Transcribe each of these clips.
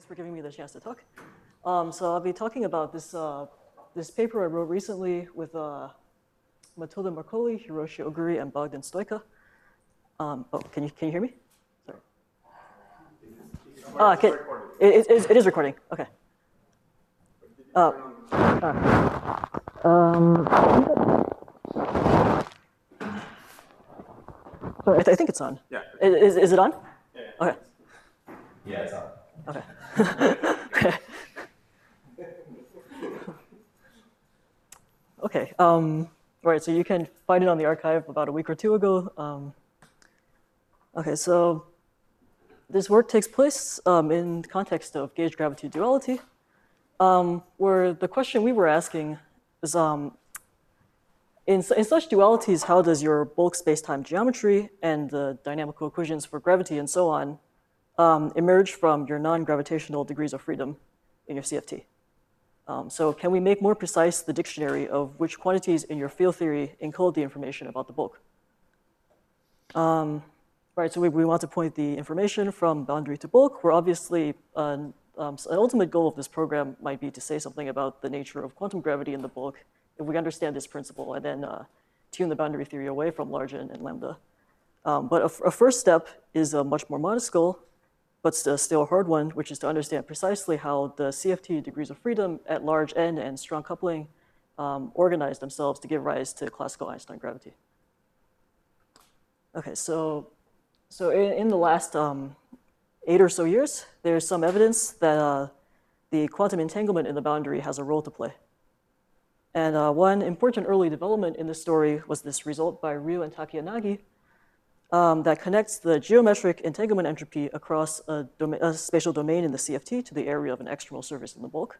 for giving me the chance to talk. So I'll be talking about this paper I wrote recently with Matilda Marcoli, Hiroshi Oguri, and Bogdan Stoica. Oh, can you hear me? Sorry. It is recording. Okay. Sorry, I think it's on. Yeah. Is it on? Yeah. Okay. Yeah, it's on. Okay. Okay. Okay. Right. So you can find it on the archive about a week or two ago. Okay. So this work takes place in the context of gauge-gravity duality, where the question we were asking is, in such dualities, how does your bulk space-time geometry and the dynamical equations for gravity and so on emerge from your non-gravitational degrees of freedom in your CFT? So can we make more precise the dictionary of which quantities in your field theory encode the information about the bulk? Right, so we want to point the information from boundary to bulk, where obviously an ultimate goal of this program might be to say something about the nature of quantum gravity in the bulk if we understand this principle, and then tune the boundary theory away from large n and lambda. But a first step is a much more modest goal, but still a hard one, which is to understand precisely how the CFT degrees of freedom at large n and strong coupling organize themselves to give rise to classical Einstein gravity. Okay, so in the last 8 or so years, there's some evidence that the quantum entanglement in the boundary has a role to play. And one important early development in this story was this result by Ryu and Takeyanagi that connects the geometric entanglement entropy across a spatial domain in the CFT to the area of an external surface in the bulk.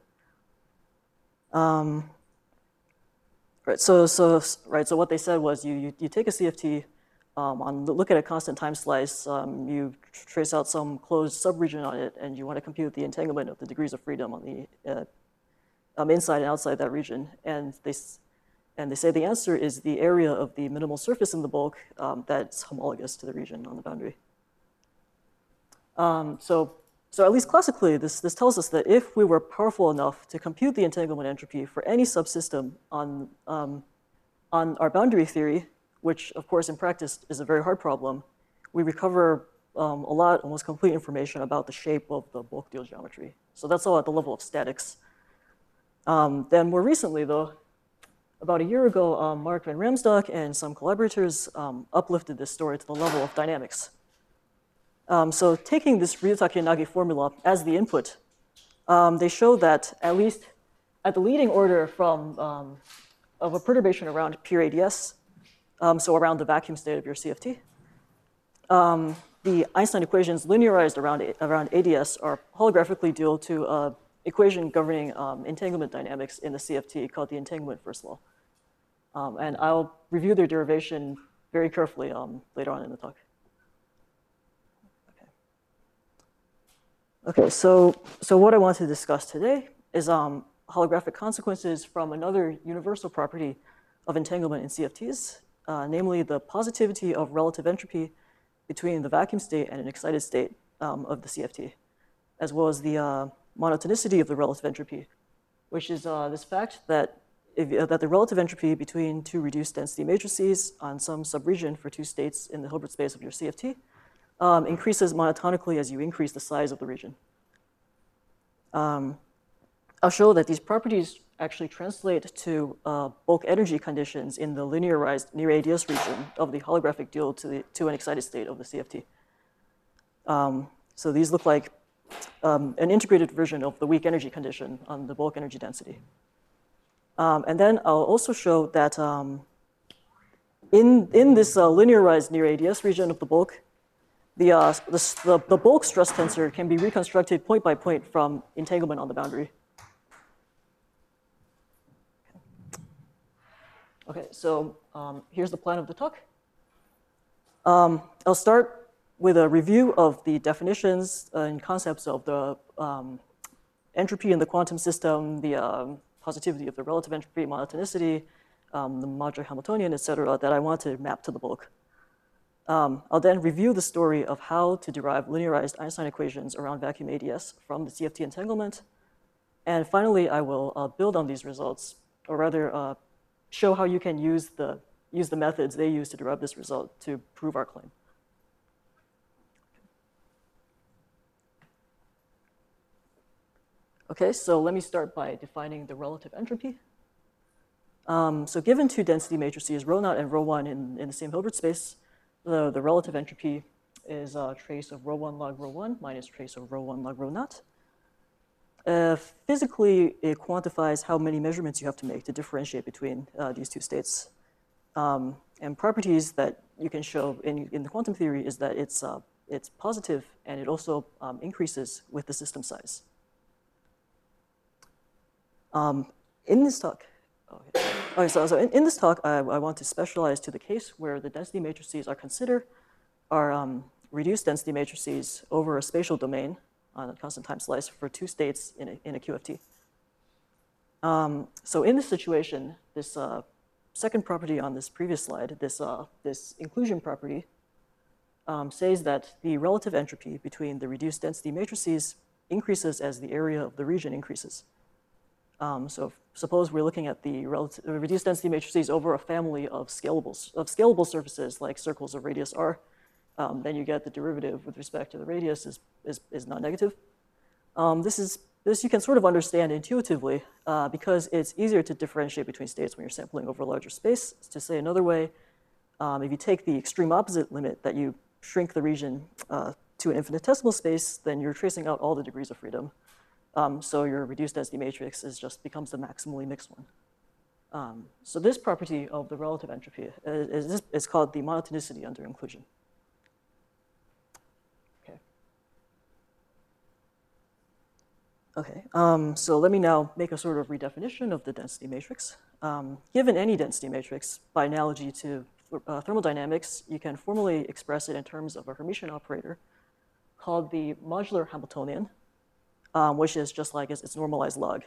Right, so what they said was you take a CFT, look at a constant time slice, you trace out some closed subregion on it, and you want to compute the entanglement of the degrees of freedom on the inside and outside that region. And they say the answer is the area of the minimal surface in the bulk that's homologous to the region on the boundary. So at least classically, this tells us that if we were powerful enough to compute the entanglement entropy for any subsystem on our boundary theory, which of course in practice is a very hard problem, we recover almost complete information about the shape of the bulk deal geometry. So that's all at the level of statics. Then more recently, though, about a year ago, Mark van Ramsdok and some collaborators uplifted this story to the level of dynamics. So taking this Ryu Takeyanagi formula as the input, they show that at least at the leading order of a perturbation around pure ADS, so around the vacuum state of your CFT, the Einstein equations linearized around ADS are holographically due to equation governing entanglement dynamics in the CFT called the entanglement first law. And I'll review their derivation very carefully later on in the talk. Okay, so what I want to discuss today is holographic consequences from another universal property of entanglement in CFTs, namely the positivity of relative entropy between the vacuum state and an excited state of the CFT, as well as the monotonicity of the relative entropy, which is this fact that the relative entropy between two reduced density matrices on some subregion for two states in the Hilbert space of your CFT increases monotonically as you increase the size of the region. I'll show that these properties actually translate to bulk energy conditions in the linearized near ADS region of the holographic deal to an excited state of the CFT. So these look like an integrated version of the weak energy condition on the bulk energy density. And then I'll also show that in this linearized near ADS region of the bulk, the bulk stress tensor can be reconstructed point by point from entanglement on the boundary. Okay, so here's the plan of the talk. I'll start with a review of the definitions and concepts of the entropy in the quantum system, the positivity of the relative entropy, monotonicity, the modular Hamiltonian, et cetera, that I want to map to the bulk. I'll then review the story of how to derive linearized Einstein equations around vacuum ADS from the CFT entanglement. And finally, I will build on these results, or rather show how you can use the methods they use to derive this result to prove our claim. Okay, so let me start by defining the relative entropy. So given two density matrices, rho naught and rho 1 in the same Hilbert space, the relative entropy is a trace of rho 1 log rho 1 minus trace of rho 1 log rho naught. Physically, it quantifies how many measurements you have to make to differentiate between these two states. And properties that you can show in the quantum theory is that it's positive, and it also increases with the system size. In this talk, in this talk, I want to specialize to the case where the density matrices are considered are reduced density matrices over a spatial domain on a constant time slice for two states in a QFT. So in this situation, this second property on this previous slide, this inclusion property, says that the relative entropy between the reduced density matrices increases as the area of the region increases. So suppose we're looking at the reduced density matrices over a family of scalable surfaces like circles of radius r. Then you get the derivative with respect to the radius is non-negative. This you can sort of understand intuitively because it's easier to differentiate between states when you're sampling over a larger space. To say another way, if you take the extreme opposite limit that you shrink the region to an infinitesimal space, then you're tracing out all the degrees of freedom. So your reduced density matrix becomes the maximally mixed one. So this property of the relative entropy is called the monotonicity under inclusion. Okay, so let me now make a sort of redefinition of the density matrix. Given any density matrix, by analogy to thermodynamics, you can formally express it in terms of a Hermitian operator called the modular Hamiltonian, which is just like its normalized log.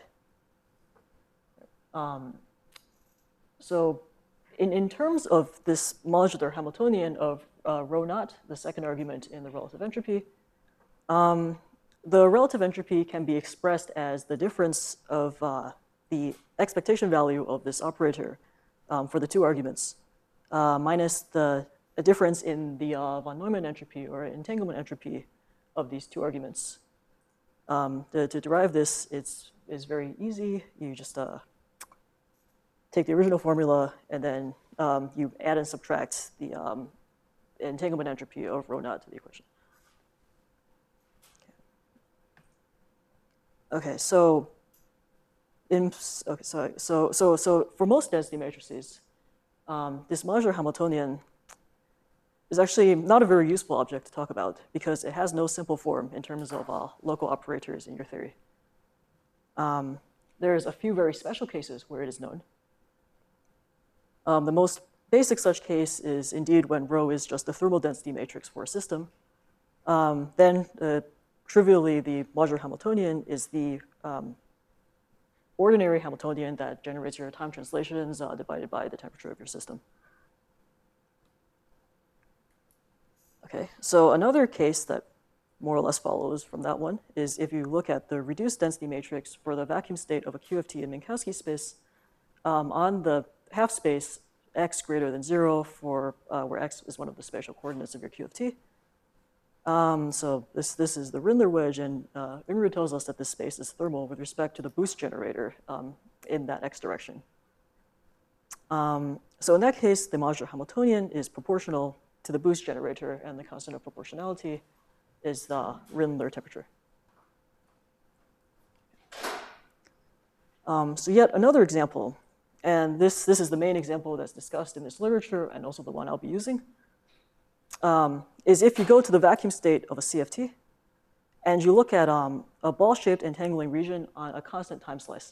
So in terms of this modular Hamiltonian of rho naught, the second argument in the relative entropy, the relative entropy can be expressed as the difference of the expectation value of this operator for the two arguments, minus the difference in the von Neumann entropy or entanglement entropy of these two arguments. To derive this, is very easy. You just take the original formula, and then you add and subtract the entanglement entropy of rho naught to the equation. Okay, so for most density matrices, this modular Hamiltonian is actually not a very useful object to talk about because it has no simple form in terms of local operators in your theory. There's a few very special cases where it is known. The most basic such case is indeed when rho is just the thermal density matrix for a system. Then trivially, the modular Hamiltonian is the ordinary Hamiltonian that generates your time translations divided by the temperature of your system. Okay, so another case that more or less follows from that one is if you look at the reduced density matrix for the vacuum state of a QFT in Minkowski space on the half space x greater than 0 for where x is one of the spatial coordinates of your QFT. So this is the Rindler wedge, and Unruh tells us that this space is thermal with respect to the boost generator in that x direction. So in that case, the modular Hamiltonian is proportional to the boost generator, and the constant of proportionality is the Rindler temperature. So yet another example, and this is the main example that's discussed in this literature and also the one I'll be using, is if you go to the vacuum state of a CFT and you look at a ball-shaped entangling region on a constant time slice.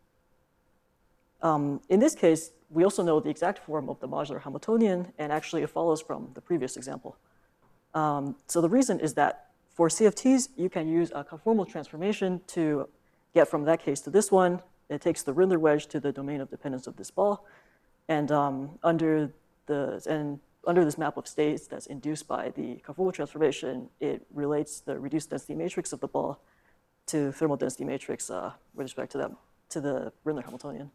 In this case, we also know the exact form of the modular Hamiltonian, and actually it follows from the previous example. So the reason is that for CFTs, you can use a conformal transformation to get from that case to this one. It takes the Rindler wedge to the domain of dependence of this ball, and map of states that's induced by the conformal transformation, it relates the reduced density matrix of the ball to thermal density matrix with respect to the Rindler Hamiltonian.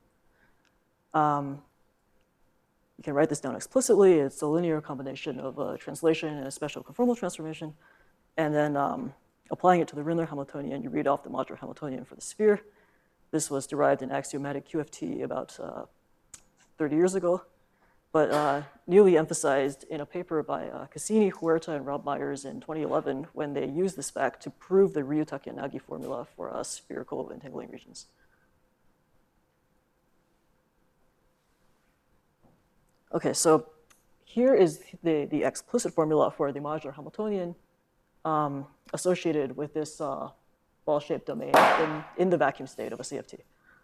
You can write this down explicitly. It's a linear combination of a translation and a special conformal transformation. And then applying it to the Rindler Hamiltonian, you read off the modular Hamiltonian for the sphere. This was derived in axiomatic QFT about 30 years ago, but newly emphasized in a paper by Cassini, Huerta, and Rob Myers in 2011 when they used this fact to prove the Ryutake-Yanagi formula for spherical entangling regions. Okay, so here is the explicit formula for the modular Hamiltonian associated with this ball-shaped domain in the vacuum state of a CFT.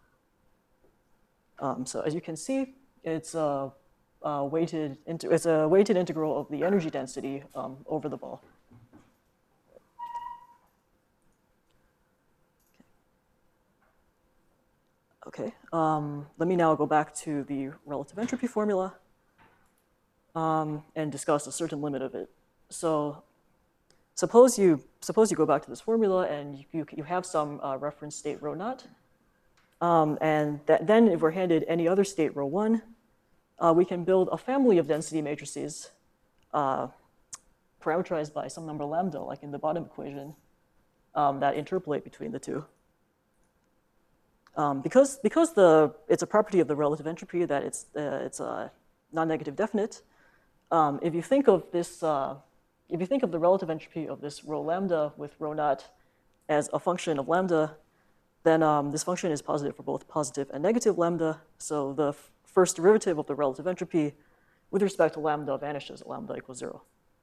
So as you can see, it's a weighted integral of the energy density over the ball. Okay, let me now go back to the relative entropy formula and discuss a certain limit of it. So suppose you go back to this formula and you have some reference state rho naught, and then if we're handed any other state rho 1, we can build a family of density matrices parameterized by some number lambda, like in the bottom equation, that interpolate between the two. Because it's a property of the relative entropy that it's non-negative definite. If you think of this, if you think of the relative entropy of this rho lambda with rho naught as a function of lambda, then this function is positive for both positive and negative lambda. So the first derivative of the relative entropy with respect to lambda vanishes at lambda equals 0.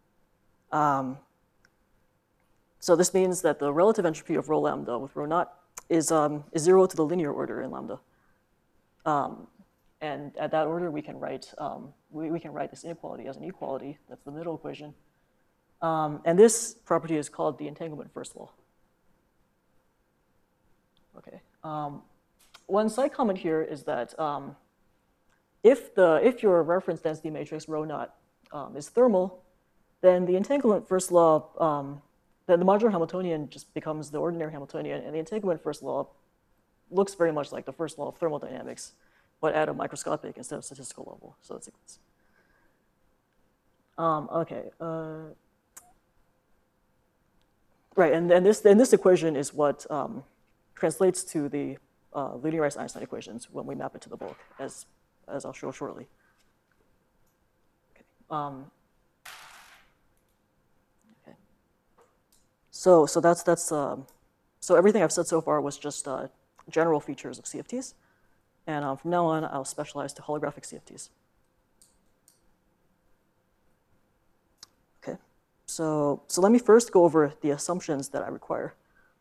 So this means that the relative entropy of rho lambda with rho naught is 0 to the linear order in lambda. And at that order, we can write this inequality as an equality. That's the middle equation. And this property is called the entanglement first law. Okay. One side comment here is that if your reference density matrix rho naught is thermal, then the entanglement first law, then the modular Hamiltonian just becomes the ordinary Hamiltonian, and the entanglement first law looks very much like the first law of thermodynamics, but at a microscopic instead of statistical level. So it's okay. Right, and this equation is what translates to the linearized Einstein equations when we map it to the bulk, as I'll show shortly. Okay. Okay. So everything I've said so far was just general features of CFTs. And from now on, I'll specialize to holographic CFTs. Okay, so let me first go over the assumptions that I require.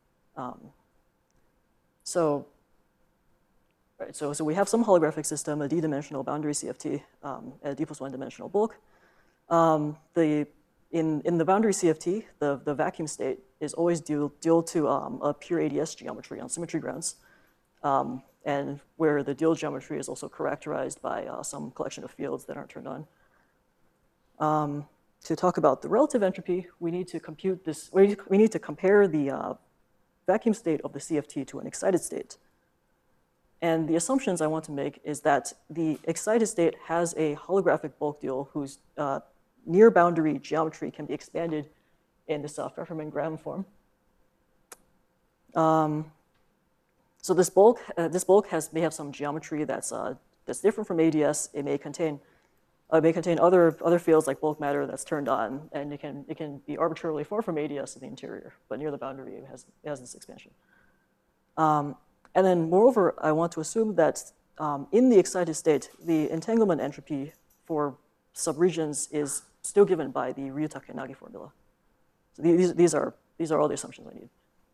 So we have some holographic system, a d-dimensional boundary CFT, a d plus 1 dimensional bulk. In the boundary CFT, the vacuum state is always due to a pure ADS geometry on symmetry grounds. And where the dual geometry is also characterized by some collection of fields that aren't turned on. To talk about the relative entropy, we need to compute this. We need to compare the vacuum state of the CFT to an excited state. And the assumptions I want to make is that the excited state has a holographic bulk dual whose near boundary geometry can be expanded in this Pfefferman-Graham form. So this bulk may have some geometry that's different from ADS. It may contain other fields like bulk matter that's turned on, and it can be arbitrarily far from ADS in the interior, but near the boundary it has this expansion. And then moreover, I want to assume that in the excited state, the entanglement entropy for subregions is still given by the Ryutake-Yanagi formula. So these are all the assumptions I need.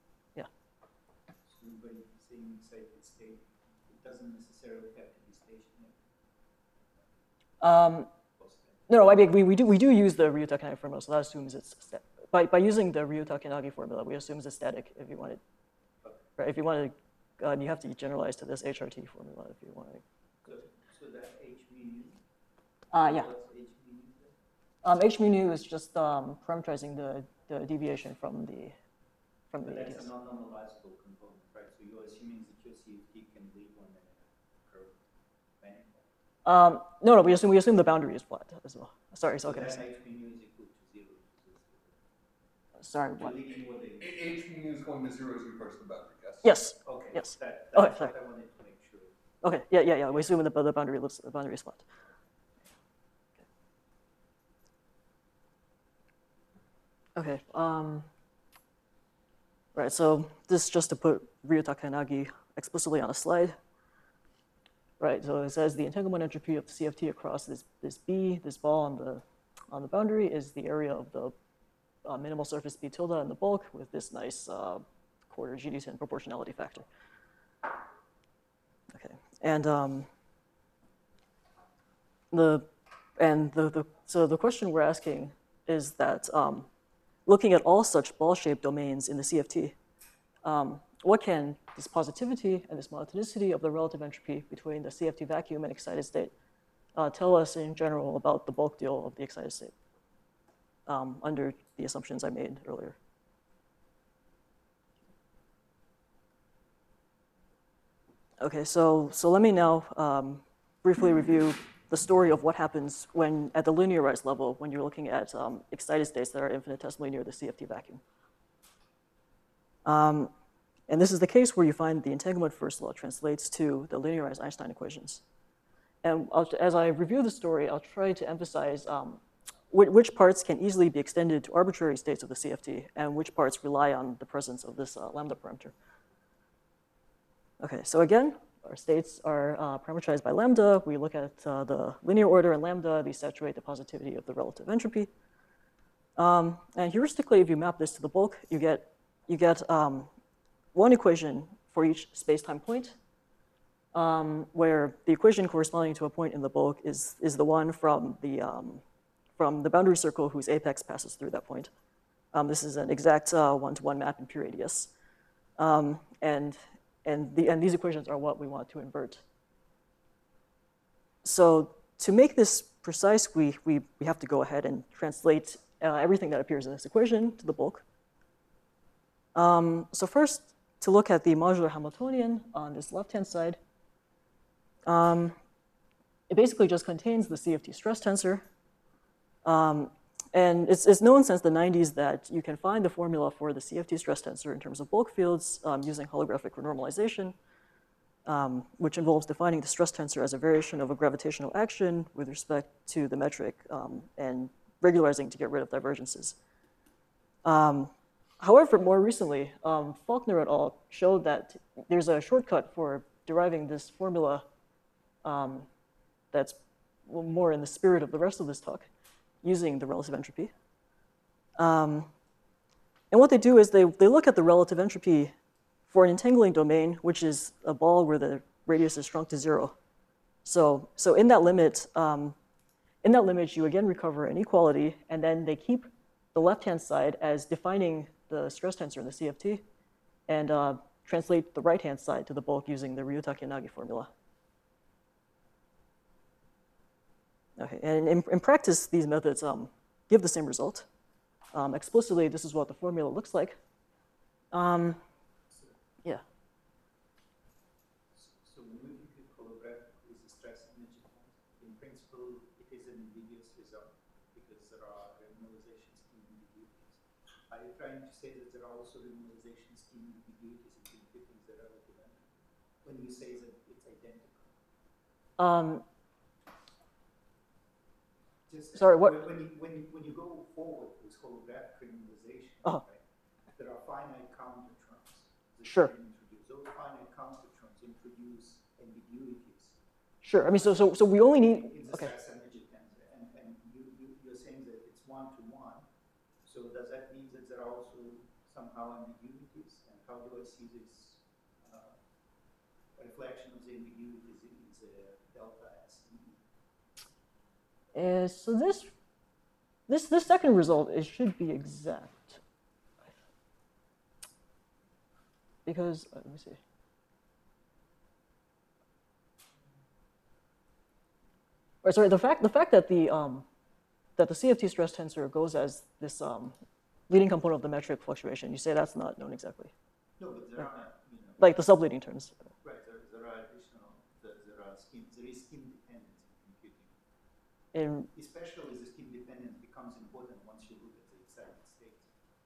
No, I mean we do use the Ryutake-Yanagi formula, so that assumes it's by using the Ryutake-Yanagi formula, we assume it's static. If you want it, right? If you want to, you have to generalize to this HRT formula if you want to. So that H mean? Yeah. What's H mean? H mu nu is just parameterizing the deviation from the But that's ADS. a non-normalizable component, right? So you're assuming that your CFT can lead one in a curve manifold. No, we assume the boundary is flat as well. Sorry, So okay. then H mu nu is equal to 0. Sorry, To what? leading what they. H mu nu is going to 0 as we approach the boundary, yes? Yes. Okay. Yes. That's Okay, what sorry. I wanted to make sure. Okay, yeah. We assume the boundary is flat. Okay. Right. So this is just to put Ryota-Kayanagi explicitly on a slide. Right. So it says the entanglement entropy of the CFT across this B, this ball on the boundary, is the area of the minimal surface B tilde in the bulk with this nice quarter GD10 proportionality factor. Okay. And so the question we're asking is that looking at all such ball-shaped domains in the CFT, what can this positivity and this monotonicity of the relative entropy between the CFT vacuum and excited state tell us in general about the bulk deal of the excited state under the assumptions I made earlier? Okay, so let me now briefly review the story of what happens when, at the linearized level, when you're looking at excited states that are infinitesimally near the CFT vacuum. And this is the case where you find the entanglement first law translates to the linearized Einstein equations. And as I review the story, I'll try to emphasize which parts can easily be extended to arbitrary states of the CFT and which parts rely on the presence of this lambda parameter. Okay, so again, our states are parameterized by lambda. We look at the linear order in lambda. These saturate the positivity of the relative entropy. And heuristically, if you map this to the bulk, you get one equation for each space-time point, where the equation corresponding to a point in the bulk is the one from the boundary circle whose apex passes through that point. This is an exact one-to-one map in pure ADS. And these equations are what we want to invert. So to make this precise, we have to go ahead and translate everything that appears in this equation to the bulk. So first, to look at the modular Hamiltonian on this left-hand side, it basically just contains the CFT stress tensor. And it's known since the 90s that you can find the formula for the CFT stress tensor in terms of bulk fields using holographic renormalization, which involves defining the stress tensor as a variation of a gravitational action with respect to the metric and regularizing to get rid of divergences. However, more recently, Faulkner et al. Showed that there's a shortcut for deriving this formula that's more in the spirit of the rest of this talk, using the relative entropy. And what they do is they look at the relative entropy for an entangling domain, which is a ball where the radius is shrunk to 0. So in that limit, you again recover an equality, and then they keep the left-hand side as defining the stress tensor in the CFT, and translate the right-hand side to the bulk using the Ryota-Kayanagi formula. Okay, and in practice, these methods give the same result. Explicitly, this is what the formula looks like. Yeah. So when we think of holographic with the stress energy point, in principle, it is an ambiguous result because there are renormalization scheme ambiguities. Are you trying to say that there are also renormalization scheme ambiguities in fitting the relative entropy when you say that it's identical? Sorry, what? When you go forward with holographic renormalization, Uh-huh. right, there are finite counter terms that Sure. you can introduce. Those finite counter terms introduce ambiguities. Sure. I mean, so we only need. In the Okay. stress energy tensor, and you're saying that it's one-to-one. So does that mean that there are also somehow ambiguities? And how do I see this reflection of the ambiguities in the delta S? So this second result, it should be exact, because let me see. Right, sorry. The fact that the that the CFT stress tensor goes as this leading component of the metric fluctuation. You say that's not known exactly. No, but there are, like the subleading terms. Right, there are additional, there is scheme dependence in computing. Especially the scheme dependence becomes important once you look at the excited states.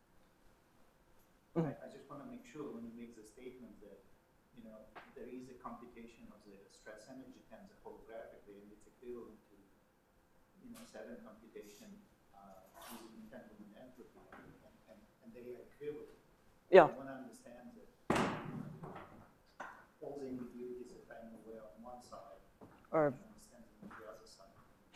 I just want to make sure when you make the statement that, there is a computation of the stress energy tensor holographically, and it's equivalent to, 7 computation using entanglement entropy, and they are equivalent. Yeah. I want to understand that all the ambiguities that I'm aware on one side Or understand them on the other side.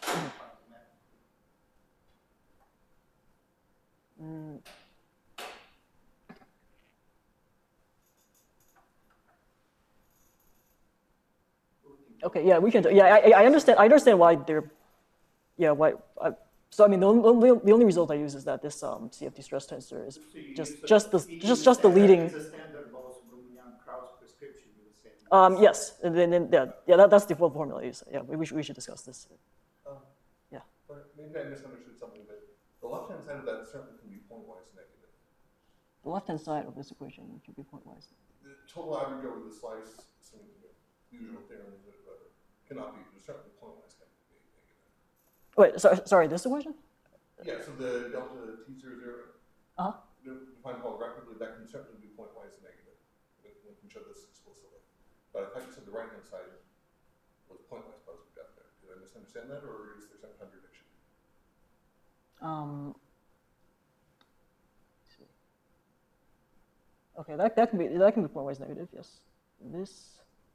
Okay, yeah, we can. Yeah, I understand. I understand why they're. Yeah, why? So I mean, the only result I use is that this CFT stress tensor is just the leading. It's a standard Bose-Brownian-Krauss prescription, you would say. Yes, and then that's the default formula. Yeah, we should discuss this. Yeah. But maybe I misunderstood something, but the left-hand side of that certainly can be pointwise negative. The left-hand side of this equation can be pointwise. The total average over the slice, some usual theorems, whatever, cannot be, certainly pointwise can be negative. Wait, sorry, this equation? Yeah, so the delta T00, defined holographically, that can certainly be pointwise negative. We can show this explicitly. But I thought you said the right-hand side was pointwise positive down there. Did I misunderstand that, or is there some contradiction? Okay, that can be pointwise negative. Yes, this.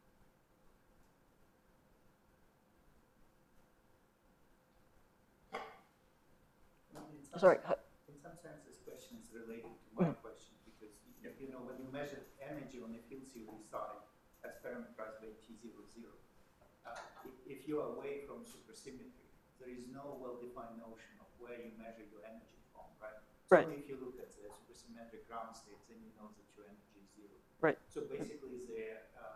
Sorry. In some sense, this question is related to my question because when you measure energy on the field theory side as parameterized by T00, if you are away from supersymmetry, there is no well-defined notion of where you measure your energy from, right? Right. So if you look at the supersymmetric ground states, then you know that your energy is zero. Right. So basically, the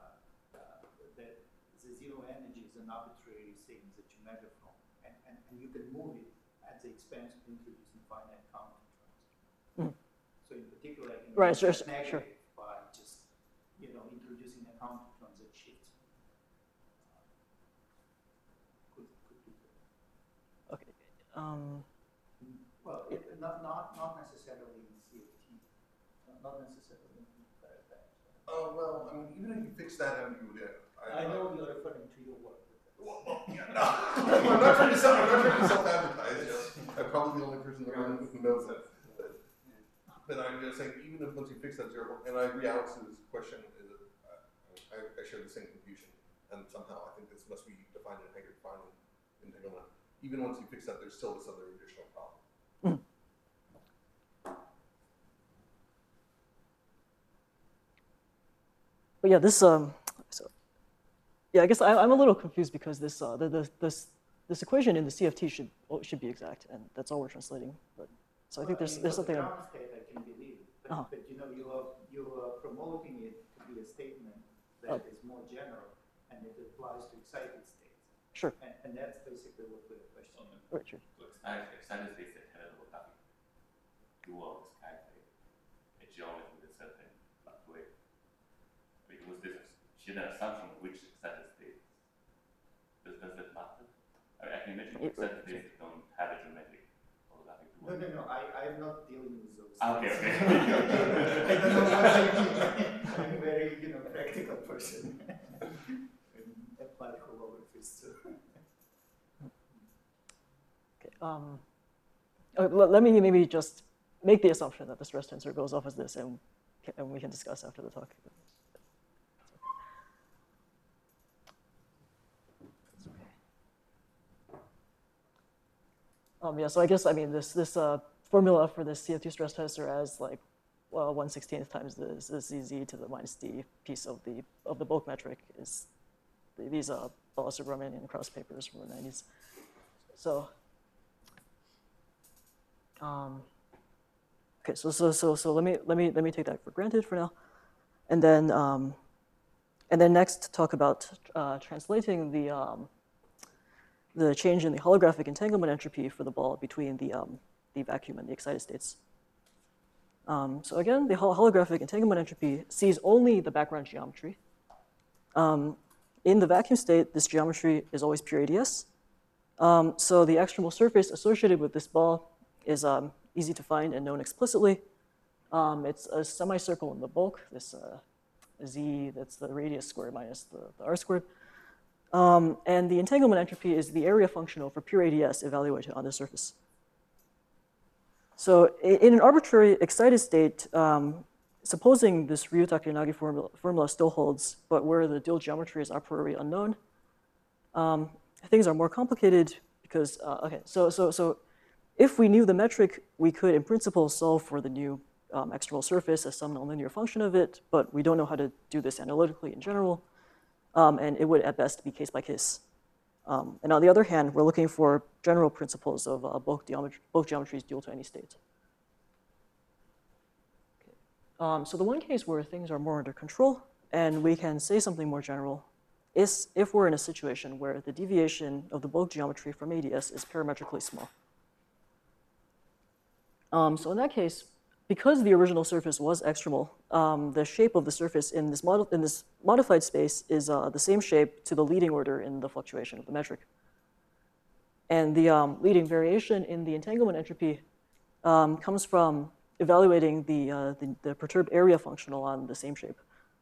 zero energy is an arbitrary thing that you measure from, and you can move it at the expense of introducing finite counting terms. So in particular, I can right, negative by just introducing a counting term that shifts. Could be good. Okay. Well, not necessarily in CFT, not necessarily in Fairfax. Oh well, I mean, even if you fix that ambiguity, I know you're referring to your work. Well, yeah, no. I'm not trying to self-advertise. I'm probably the only person in the room who knows that. But I'm just saying, even if once you fix that zero, and I agree, Alex's question is, I share the same confusion, and somehow I think this must be defined in Heger-Defining entanglement. Even once you fix that, there's still this other additional problem. But yeah, this yeah, I guess I'm a little confused because this this equation in the CFT should be exact, and that's all we're translating. But so I think there's something. The ground state I can believe, but you are promoting it to be a statement that is more general and it applies to excited states. Sure. And that's basically what we're questioning. Right. Sure. So excited states that have a holographic dual skype a geometry with certain way. Because this she had an assumption which excited states. Does that matter? I can imagine excited states don't have a geometric holographic dual. No. I'm not dealing with those. Okay. I don't know what I mean. I'm a very practical person. And apply holographies too. Okay. Let me maybe just make the assumption that the stress tensor goes off as this, and we can discuss after the talk. Yeah, so I guess this formula for this CFT stress tensor as like 1/16 times the ZZ to the minus D piece of the bulk metric is these Bala-Subramanian and Krauss papers from the 90s. So okay, so let me take that for granted for now, and then next talk about translating the change in the holographic entanglement entropy for the ball between the vacuum and the excited states. So again, the holographic entanglement entropy sees only the background geometry. In the vacuum state, this geometry is always pure ADS. So the extremal surface associated with this ball is easy to find and known explicitly. It's a semicircle in the bulk, this z, that's the radius squared minus the r squared. And the entanglement entropy is the area function over pure ADS evaluated on the surface. So in an arbitrary excited state, supposing this Ryutake-Yanagi formula still holds, but where the dual geometry is a priori unknown, things are more complicated because, okay, so if we knew the metric, we could in principle solve for the new external surface as some nonlinear function of it, but we don't know how to do this analytically in general, and it would at best be case by case. And on the other hand, we're looking for general principles of bulk geometries dual to any state. Okay. So the one case where things are more under control and we can say something more general is if we're in a situation where the deviation of the bulk geometry from ADS is parametrically small. So in that case, because the original surface was extremal, the shape of the surface in this modified space is the same shape to the leading order in the fluctuation of the metric. And the leading variation in the entanglement entropy comes from evaluating the perturbed area functional on the same shape.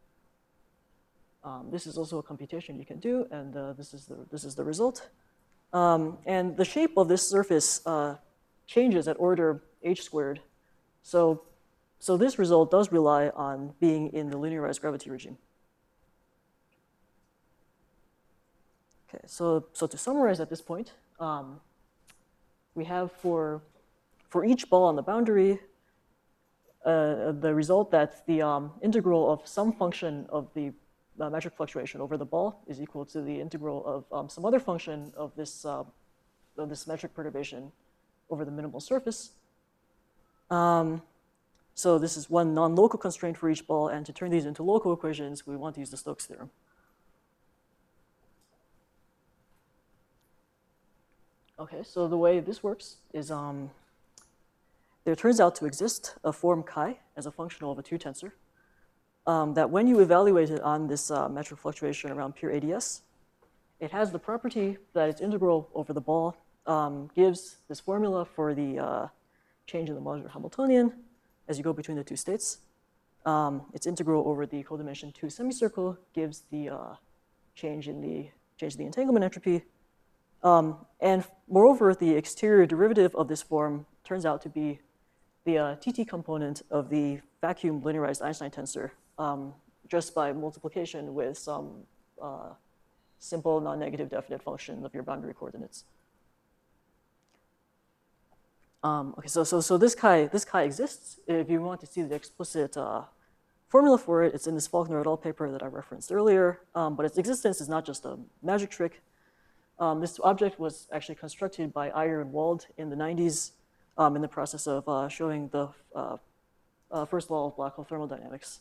This is also a computation you can do, and this is the result. And the shape of this surface changes at order h squared. So this result does rely on being in the linearized gravity regime. Okay, so to summarize at this point, we have for each ball on the boundary, the result that the integral of some function of the metric fluctuation over the ball is equal to the integral of some other function of this metric perturbation over the minimal surface. So this is one non-local constraint for each ball, and to turn these into local equations, we want to use the Stokes theorem. Okay, so the way this works is there turns out to exist a form chi as a functional of a 2 tensor that when you evaluate it on this metric fluctuation around pure ADS, it has the property that its integral over the ball gives this formula for the change in the modular Hamiltonian as you go between the two states. Its integral over the codimension 2 semicircle gives the change in the entanglement entropy. And moreover, the exterior derivative of this form turns out to be the TT component of the vacuum linearized Einstein tensor just by multiplication with some simple non-negative definite function of your boundary coordinates. Okay, so this chi exists. If you want to see the explicit formula for it, it's in this Faulkner et al. Paper that I referenced earlier. But its existence is not just a magic trick. This object was actually constructed by Iyer and Wald in the 90s in the process of showing the first law of black hole thermodynamics.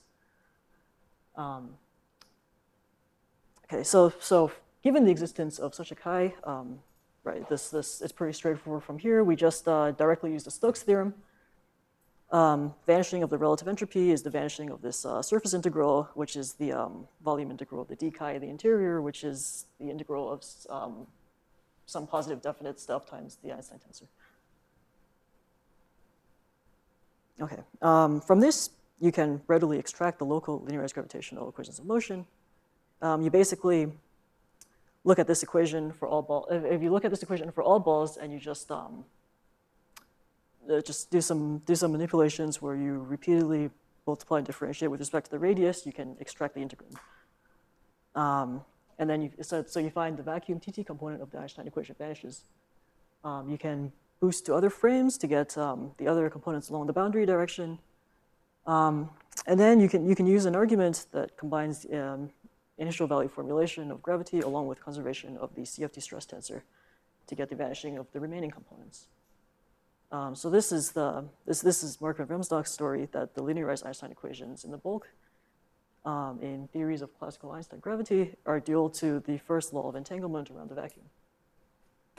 Okay, so given the existence of such a chi, right, this is pretty straightforward from here. We just directly use the Stokes theorem. Vanishing of the relative entropy is the vanishing of this surface integral, which is the volume integral of the d chi of the interior, which is the integral of some positive definite stuff times the Einstein tensor. Okay, from this, you can readily extract the local linearized gravitational equations of motion. You basically look at this equation for all balls. If you look at this equation for all balls and you just do some manipulations where you repeatedly multiply and differentiate with respect to the radius, you can extract the integrand. And then so you find the vacuum TT component of the Einstein equation vanishes. You can boost to other frames to get the other components along the boundary direction. And then you can use an argument that combines initial value formulation of gravity along with conservation of the CFT stress tensor to get the vanishing of the remaining components. So this is Mark van Bremsdok's story that the linearized Einstein equations in the bulk in theories of classical Einstein gravity are dual to the first law of entanglement around the vacuum.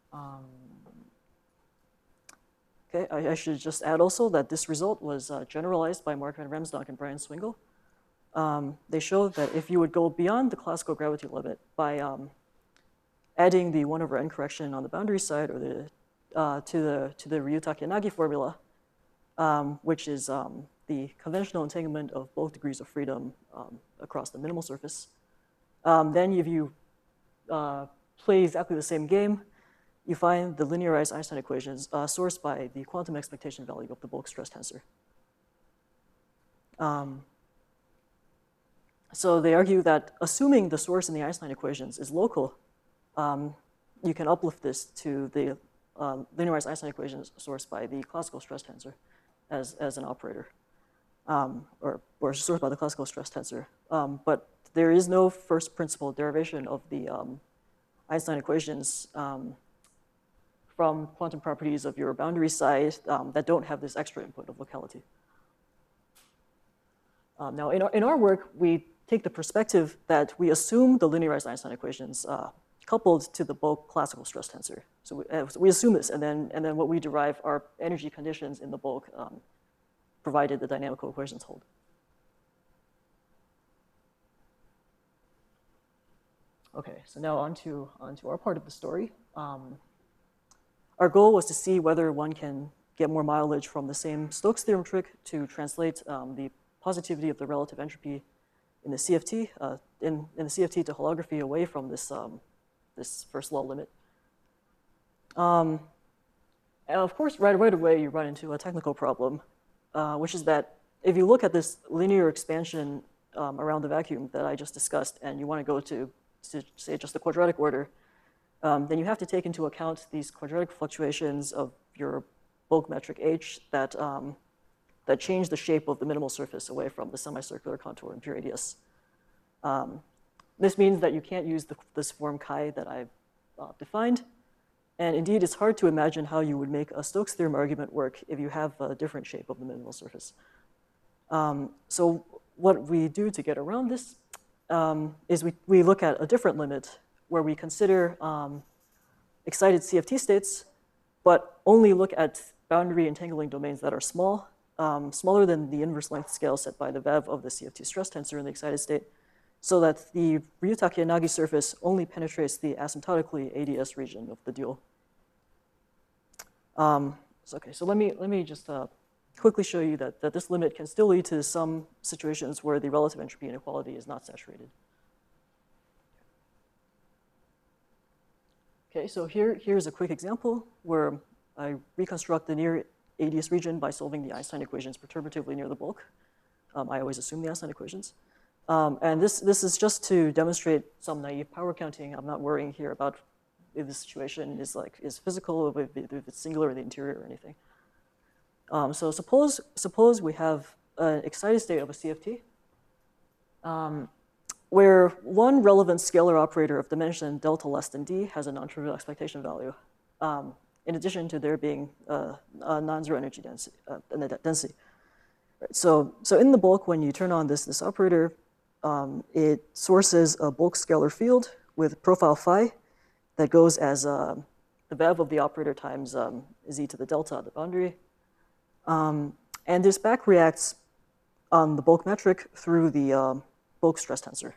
Okay, I should just add also that this result was generalized by Mark van Ramsdonk and Brian Swingle. They showed that if you would go beyond the classical gravity limit by adding the 1/n correction on the boundary side or to the Ryutake-Yanagi formula, which is the conventional entanglement of both degrees of freedom across the minimal surface, then if you play exactly the same game, you find the linearized Einstein equations sourced by the quantum expectation value of the bulk stress tensor. So they argue that assuming the source in the Einstein equations is local, you can uplift this to the linearized Einstein equations sourced by the classical stress tensor as an operator, or sourced by the classical stress tensor. But there is no first principle derivation of the Einstein equations from quantum properties of your boundary side that don't have this extra input of locality. Now, in our work, we take the perspective that we assume the linearized Einstein equations coupled to the bulk classical stress tensor. So we assume this, and then what we derive are energy conditions in the bulk, provided the dynamical equations hold. Okay, so now onto our part of the story. Our goal was to see whether one can get more mileage from the same Stokes theorem trick to translate the positivity of the relative entropy in the CFT, in the CFT to holography away from this, this first law limit. And of course, right away, you run into a technical problem, which is that if you look at this linear expansion around the vacuum that I just discussed, and you want to go to say just the quadratic order, then you have to take into account these quadratic fluctuations of your bulk metric H that change the shape of the minimal surface away from the semicircular contour in pure radius. This means that you can't use this form chi that I've defined. And indeed, it's hard to imagine how you would make a Stokes theorem argument work if you have a different shape of the minimal surface. So what we do to get around this is we look at a different limit where we consider excited CFT states, but only look at boundary entangling domains that are small, smaller than the inverse length scale set by the VEV of the CFT stress tensor in the excited state, so that the Ryutake-Yanagi surface only penetrates the asymptotically ADS region of the dual. Okay, so let me just quickly show you that this limit can still lead to some situations where the relative entropy inequality is not saturated. Okay, so here's a quick example where I reconstruct the near ADS region by solving the Einstein equations perturbatively near the bulk. I always assume the Einstein equations. And this is just to demonstrate some naive power counting. I'm not worrying here about if the situation is physical, if it's singular in the interior or anything. So suppose we have an excited state of a CFT where one relevant scalar operator of dimension delta less than d has a non-trivial expectation value, in addition to there being a non-zero energy density. Right, so in the bulk, when you turn on this operator, it sources a bulk scalar field with profile phi that goes as the VEV of the operator times z to the delta of the boundary. And this back reacts on the bulk metric through the bulk stress tensor.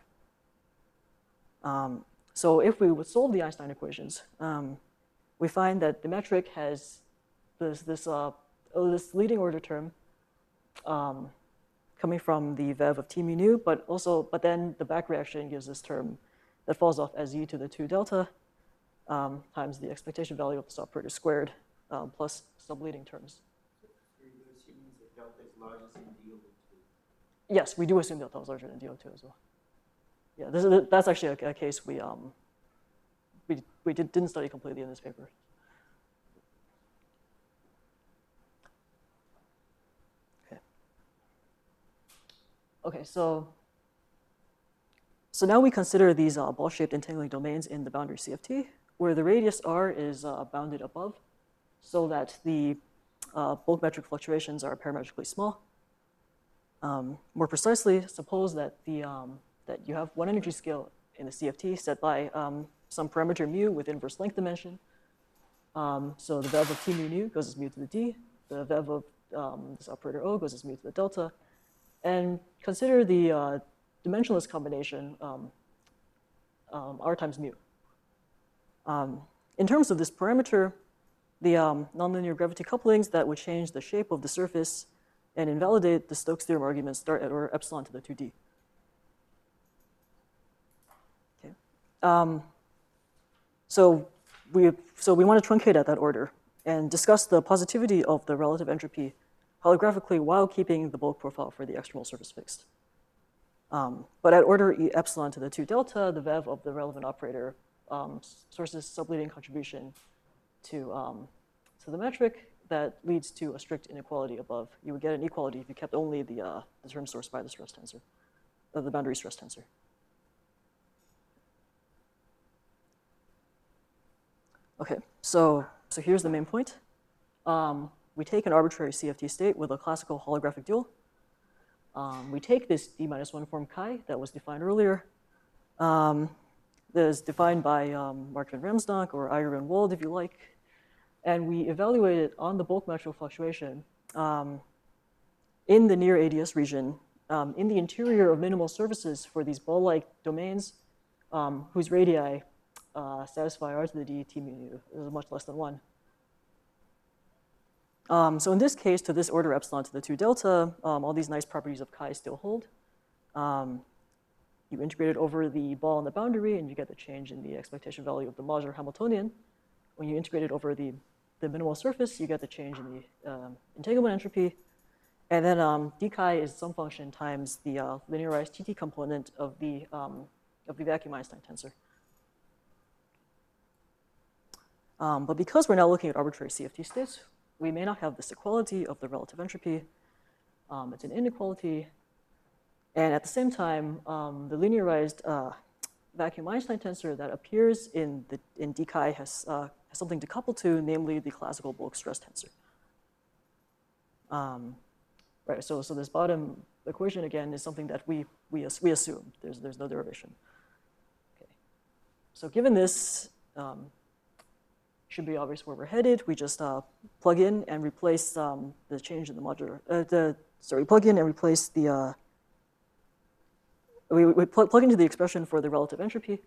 So if we would solve the Einstein equations, we find that the metric has this leading order term coming from the VEV of t mu nu, but then the back reaction gives this term that falls off as z to the 2 delta times the expectation value of this operator squared plus subleading terms. Delta is larger than DO2. Yes, we do assume delta is larger than DO2 as well. Yeah, that's actually a case we didn't study completely in this paper. Okay, so now we consider these ball-shaped entangling domains in the boundary CFT, where the radius r is bounded above, so that the bulk metric fluctuations are parametrically small. More precisely, suppose that that you have one energy scale in the CFT set by some parameter mu with inverse length dimension, So the VEV of T mu nu goes as mu to the D. The VEV of this operator O goes as mu to the delta. And consider the dimensionless combination R times mu. In terms of this parameter, the nonlinear gravity couplings that would change the shape of the surface and invalidate the Stokes theorem arguments start at order epsilon to the 2D. Okay. So we want to truncate at that order and discuss the positivity of the relative entropy holographically while keeping the bulk profile for the external surface fixed. But at order E epsilon to the 2 delta, the VEV of the relevant operator sources subleading contribution to the metric that leads to a strict inequality above. You would get an equality if you kept only the term source by the stress tensor, the boundary stress tensor. Okay, so here's the main point. We take an arbitrary CFT state with a classical holographic dual. We take this D-1 form chi that was defined earlier. That is defined by Mark van Ramsdonk or Eiger and Wald, if you like. And we evaluate it on the bulk metrical fluctuation in the near ADS region, in the interior of minimal surfaces for these ball-like domains whose radii satisfy R to the D T mu nu is much less than 1. So in this case, to this order epsilon to the 2 delta, all these nice properties of chi still hold. You integrate it over the ball on the boundary, and you get the change in the expectation value of the modular Hamiltonian. When you integrate it over the minimal surface, you get the change in the entanglement entropy. And then d chi is some function times the linearized TT component of the vacuum Einstein tensor. But because we're now looking at arbitrary CFT states, we may not have this equality of the relative entropy. It's an inequality. And at the same time, the linearized vacuum Einstein tensor that appears in d chi has something to couple to, namely the classical bulk stress tensor. Right. So this bottom equation again is something that we assume. There's no derivation. Okay. So given this, should be obvious where we're headed. We just plug in and replace the change in the modular. Plug in and replace the. We plug into the expression for the relative entropy.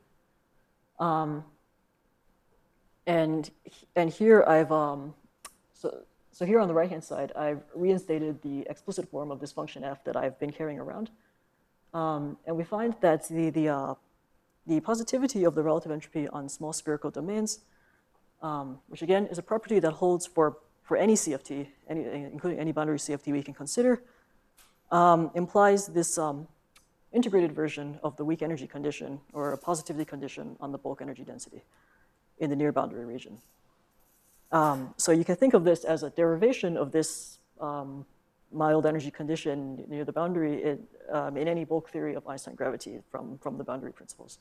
And here I've so here on the right-hand side, I've reinstated the explicit form of this function f that I've been carrying around, and we find that the positivity of the relative entropy on small spherical domains, which again is a property that holds for any CFT, including any boundary CFT we can consider, implies this integrated version of the weak energy condition or a positivity condition on the bulk energy density in the near boundary region. So you can think of this as a derivation of this mild energy condition near the boundary in any bulk theory of Einstein gravity from the boundary principles.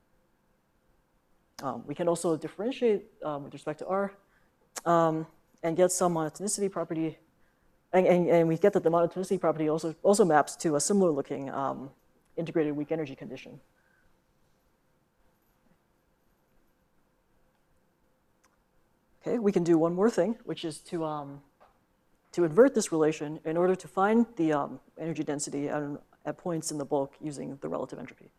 We can also differentiate with respect to R and get some monotonicity property. And we get that the monotonicity property also maps to a similar looking integrated weak energy condition. Okay, we can do one more thing, which is to invert this relation in order to find the energy density at points in the bulk using the relative entropy.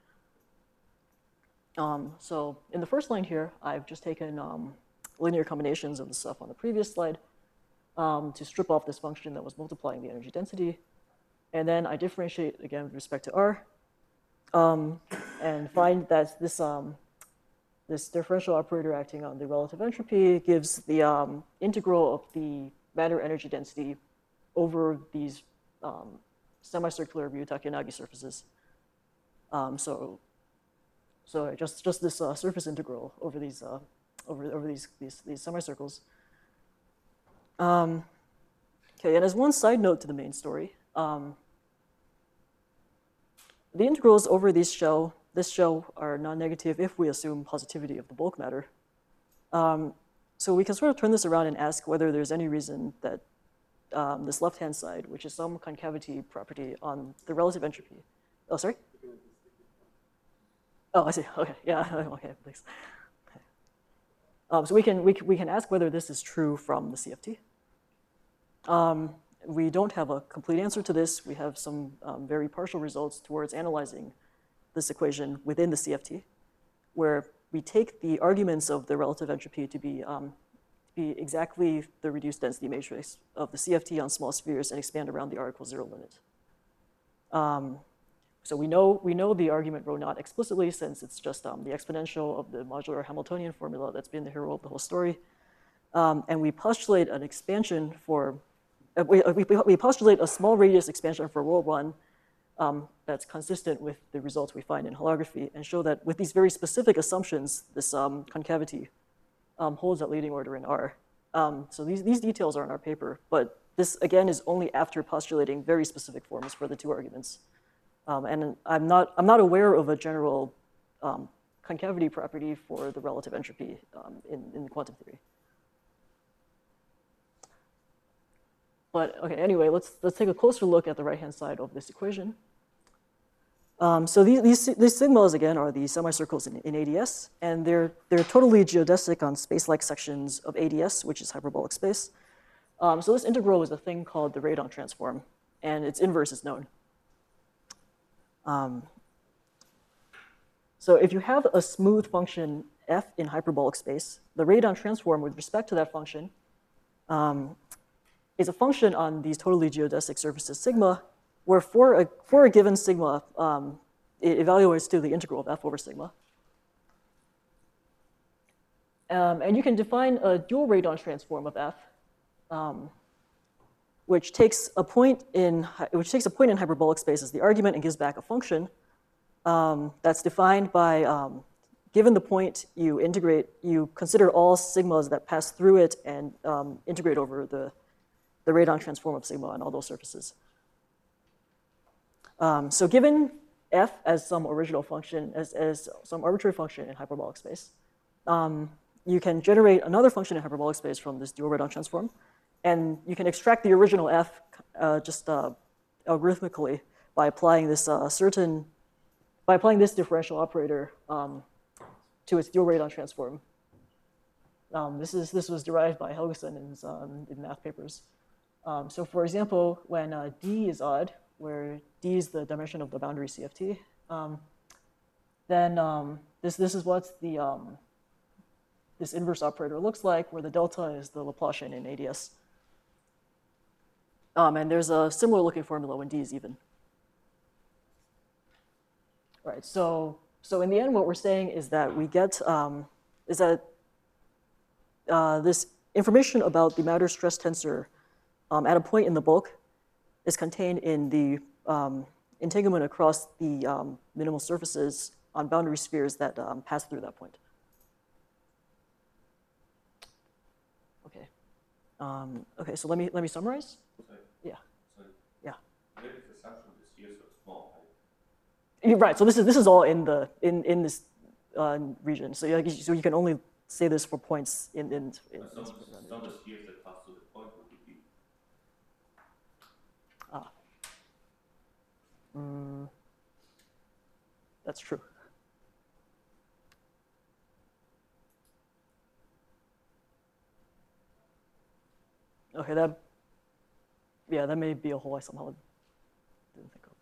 So in the first line here, I've just taken linear combinations of the stuff on the previous slide to strip off this function that was multiplying the energy density. And then I differentiate again with respect to R and find that this differential operator acting on the relative entropy gives the integral of the matter energy density over these semicircular Ryuta-Yanagi surfaces. So just this surface integral over these over these semicircles. Okay, and as one side note to the main story, the integrals over this shell are non-negative if we assume positivity of the bulk matter. So we can sort of turn this around and ask whether there's any reason that this left-hand side, which is some concavity property on the relative entropy. Oh, sorry? Oh, I see. Okay, yeah, okay, thanks. Okay. So we can ask whether this is true from the CFT. We don't have a complete answer to this. We have some very partial results towards analyzing this equation within the CFT, where we take the arguments of the relative entropy to be exactly the reduced density matrix of the CFT on small spheres and expand around the r=0 limit. So we know the argument rho naught explicitly, since it's just the exponential of the modular Hamiltonian formula that's been the hero of the whole story. And we postulate an expansion for, we postulate a small radius expansion for ρ1 that's consistent with the results we find in holography, and show that with these very specific assumptions, this concavity holds at leading order in R. So these details are in our paper, but this again is only after postulating very specific forms for the two arguments. And I'm not aware of a general concavity property for the relative entropy in quantum theory. But okay, anyway, let's take a closer look at the right-hand side of this equation. So these sigmas again are the semicircles in ADS, and they're totally geodesic on space-like sections of ADS, which is hyperbolic space. So this integral is a thing called the radon transform, and its inverse is known. So if you have a smooth function f in hyperbolic space, the radon transform with respect to that function is a function on these totally geodesic surfaces sigma, where for a given sigma, it evaluates to the integral of f over sigma. And you can define a dual radon transform of f, which takes a point in hyperbolic space as the argument and gives back a function that's defined by, given the point, you consider all sigmas that pass through it and integrate over the radon transform of sigma on all those surfaces. So given f as some original function, as some arbitrary function in hyperbolic space, you can generate another function in hyperbolic space from this dual radon transform, and you can extract the original f just algorithmically by applying this differential operator to its dual radon transform. This was derived by Helgeson in math papers. So for example, when D is odd, where D is the dimension of the boundary CFT, then this is what this inverse operator looks like, where the delta is the Laplacian in ADS. And there's a similar looking formula when D is even. All right, so in the end, what we're saying is that we get this information about the matter stress tensor at a point in the bulk is contained in the entanglement across the minimal surfaces on boundary spheres that pass through that point. Okay. Okay. So let me summarize. Sorry. Yeah. Sorry. Yeah. Maybe the assumption this here so small. You're right. So this is all in this region. So you can only say this for points in Some of the spheres that pass through the point would be big. That's true. Okay, that may be a hole I somehow didn't think of.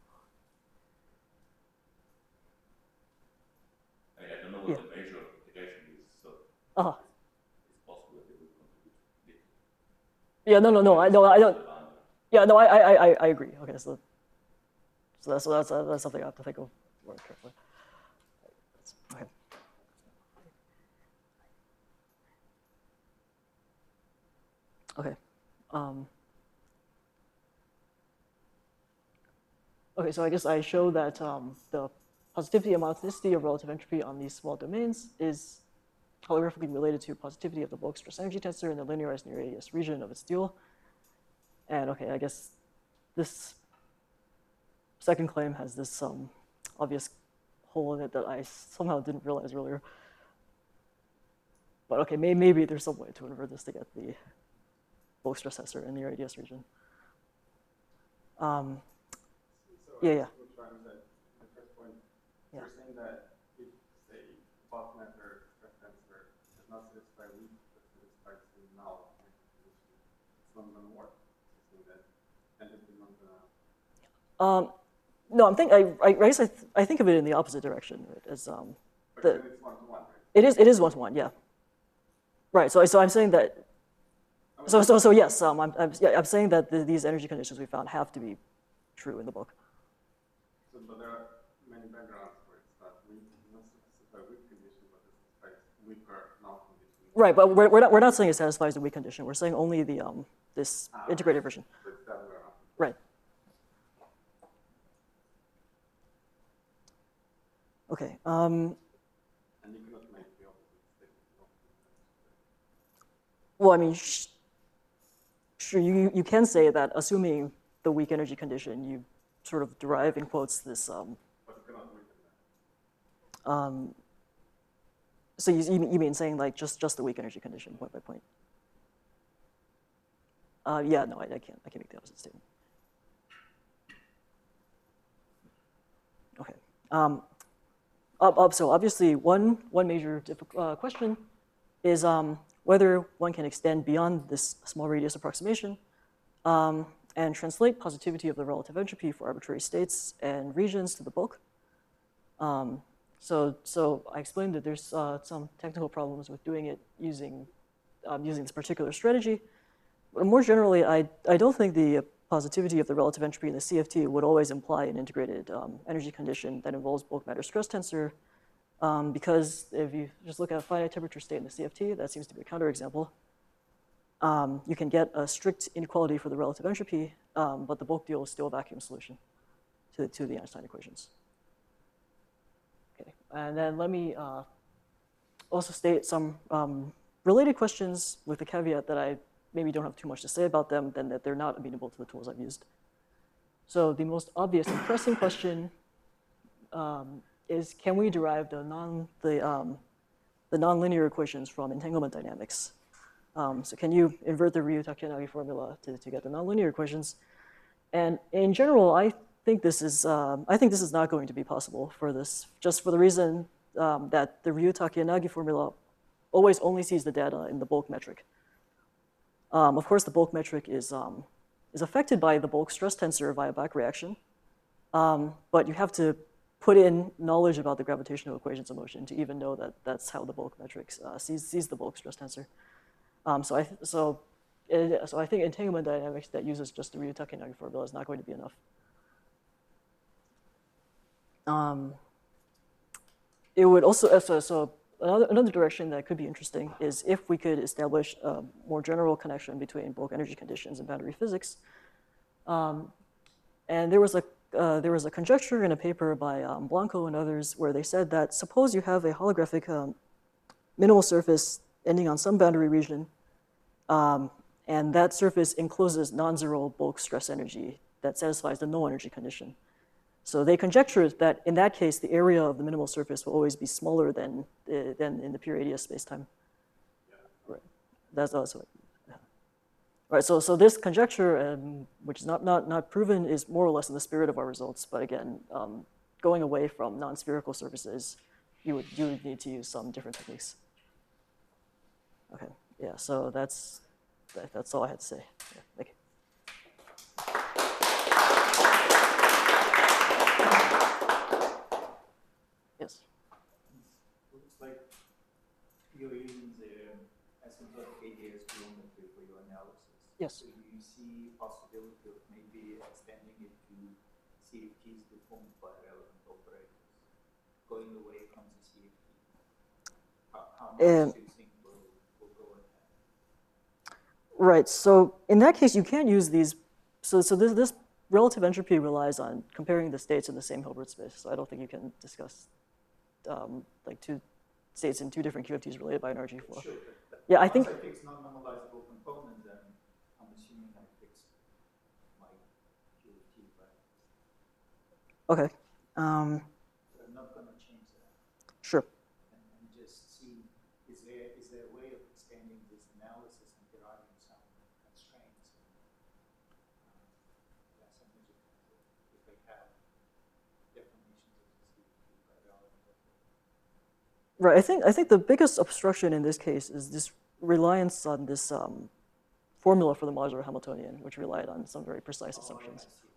I mean, I don't know what the measure of integration is, so it's possible that it will contribute. Yeah, no, I don't. Yeah, no, I agree. Okay, so that's something I have to think of more carefully. Okay. Okay. Okay, so I guess I show that the positivity and monotonicity of relative entropy on these small domains is holographically related to positivity of the bulk stress energy tensor in the linearized near radius region of its dual. And okay, I guess this second claim has this obvious hole in it that I somehow didn't realize earlier. But okay, maybe there's some way to invert this to get the bulk stress tensor in the radius region. Yeah. Which one that the first point? Yeah. You're saying that if say bulk matter stress tensor is not satisfy weak, but satisfies the null energy condition, it's not going to work. So that entity not going to. No, I guess I think of it in the opposite direction, right? As But then it's one-to-one, right? it is one-to-one, yeah. Right. So I'm saying that. So yes, I'm saying that these energy conditions we found have to be true in the book. So, but there are many backgrounds where it's not weak, not satisfy weak condition, but it satisfies weaker null condition. Right, but we're not saying it satisfies the weak condition. We're saying only the this integrated version. So it's the other way around. Right. Okay. And you cannot make the opposite statement. Well, I mean, sure, you can say that assuming the weak energy condition, you sort of derive in quotes this. But you cannot weaken that. So you mean saying like just the weak energy condition point by point? Yeah, no, I can't make the opposite statement. Okay. So obviously, one major question is whether one can extend beyond this small radius approximation and translate positivity of the relative entropy for arbitrary states and regions to the bulk. So I explained that there's some technical problems with doing it using this particular strategy. But more generally, I don't think the positivity of the relative entropy in the CFT would always imply an integrated energy condition that involves bulk matter stress tensor, because if you just look at a finite temperature state in the CFT, that seems to be a counterexample. You can get a strict inequality for the relative entropy, but the bulk deal is still a vacuum solution to the Einstein equations. Okay, and then let me also state some related questions with the caveat that I maybe don't have too much to say about them, then that they're not amenable to the tools I've used. So the most obvious and pressing question is, can we derive the nonlinear equations from entanglement dynamics? So can you invert the Ryu-Takeyanagi formula to get the nonlinear equations? And in general, I think this is not going to be possible for this, just for the reason that the Ryu-Takeyanagi formula always only sees the data in the bulk metric. Of course, the bulk metric is affected by the bulk stress tensor via back reaction, but you have to put in knowledge about the gravitational equations of motion to even know that that's how the bulk metric sees the bulk stress tensor. So I think entanglement dynamics that uses just the Ryu-Takeyanagi formula is not going to be enough. It would also so another direction that could be interesting is if we could establish a more general connection between bulk energy conditions and boundary physics. And there was a conjecture in a paper by Blanco and others where they said that suppose you have a holographic minimal surface ending on some boundary region, and that surface encloses non-zero bulk stress energy that satisfies the null energy condition. So they conjectured that in that case, the area of the minimal surface will always be smaller than in the pure radius spacetime. Yeah. Right. That's also. Yeah. Right. So this conjecture, which is not proven, is more or less in the spirit of our results. But again, going away from non-spherical surfaces, you would need to use some different techniques. Okay. Yeah. So that's all I had to say. Yeah, thank you. Yes. Looks like you're using the asymptotic ADS geometry for your analysis. Yes. So do you see possibility of maybe extending it to CFTs deformed by relevant operators, going away from the CFT? How much do you think will go ahead? Right. So in that case, you can't use these. So this relative entropy relies on comparing the states in the same Hilbert space. So I don't think you can discuss like two states in two different QFTs related by an RG flow. Sure, Yeah, I think. Once I fix non-normalizable component, then I'm assuming I fixed my QFT, right? Okay. So I'm not going to change that. Sure. And just see, is there a way of extending this analysis and deriving some constraints? Some magic if I have definitions of the CFT by relevant operators. Right. I think the biggest obstruction in this case is this reliance on this formula for the modular Hamiltonian, which relied on some very precise assumptions. I see.